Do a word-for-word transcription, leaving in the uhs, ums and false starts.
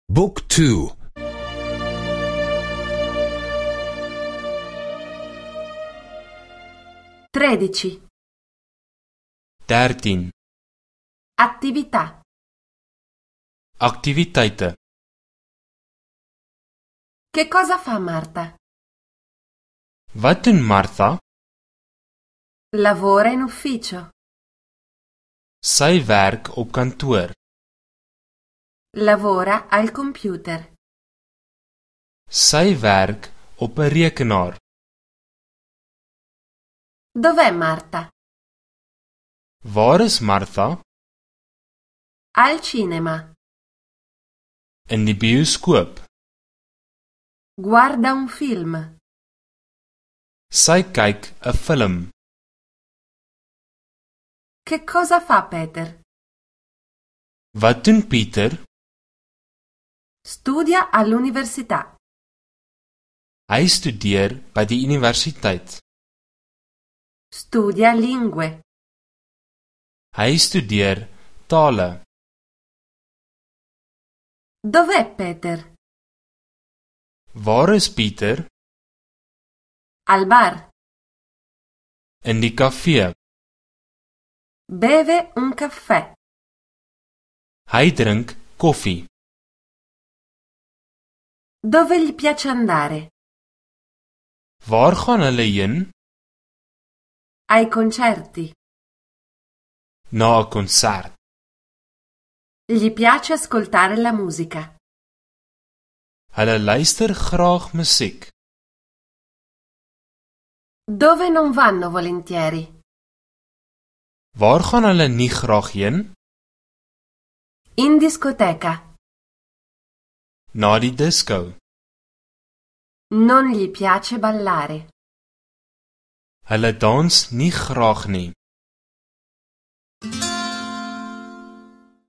Book two. tredici. dertien. Attività. Aktiwiteite. Che cosa fa Marta? Wat doen Martha? Lavora in ufficio. Sy werk op kantoor. Lavora al computer. Sy werk op 'n rekenaar. Dov'è Marta? Waar is Martha? Al cinema. In die bioskoop. Guarda un film. Sy kyk 'n film. Che cosa fa Peter? Wat doen Pieter? Studia all'università. Hy studeer by die universiteit. Studia lingue. Hy studeer tale. Dov'è Peter? Waar is Pieter? Al bar. In die kafee. Beve un caffè. Hy drink koffie. Dove gli piace andare? Waar gaan hulle heen? Ai concerti. Na 'n konsert. Gli piace ascoltare la musica. Hulle luister graag musiek. Dove non vanno volentieri? Waar gaan hulle nie graag heen? In discoteca. Na die disco. Non gli piace ballare. Hulle dans nie graag nie.